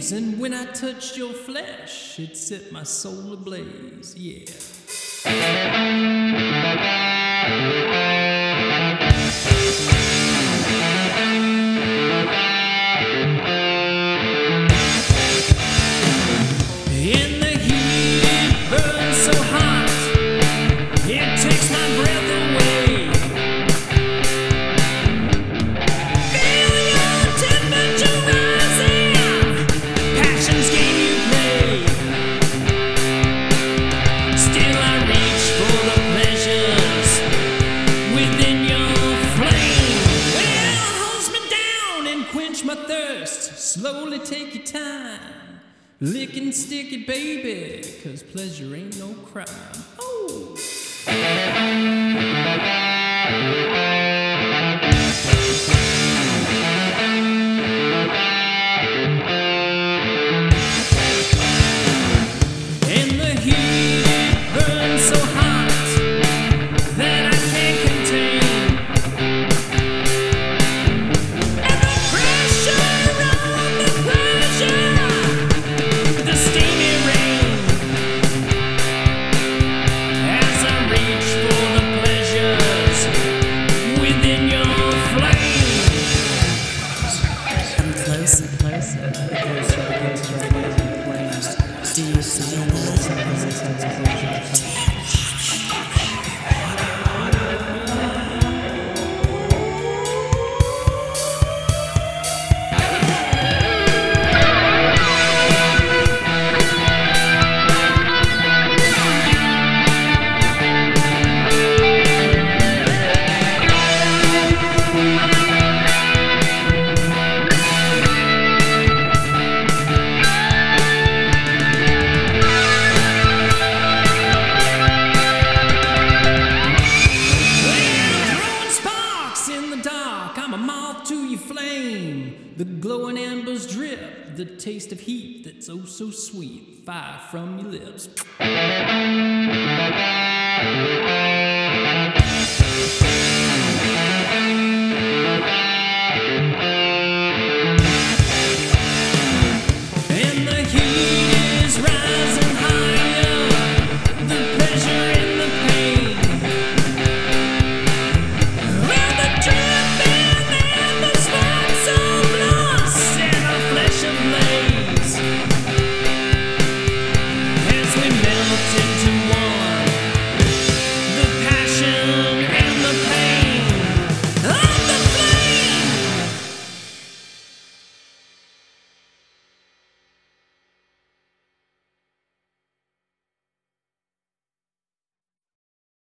days, and when I touched your flesh, it set my soul ablaze, yeah. In the heat, it burns so hot, it takes my breath away. Feel your temperature rising, passion's game you play. Still I reach for the pleasures within your flame. Well, it holds me down and quench my thirst. Slowly take your time. Lick and stick it, baby, 'cause pleasure ain't no crime. Oh! And the heat, it burns so hot that I can't contain. And the pressure on the pressure, the steamy rain, as I reach for the pleasures within your flame. Come closer, closer, closer, closer. Do you see I'm a moth to your flame. The glowing embers drip, the taste of heat that's oh so sweet. Fire from your lips.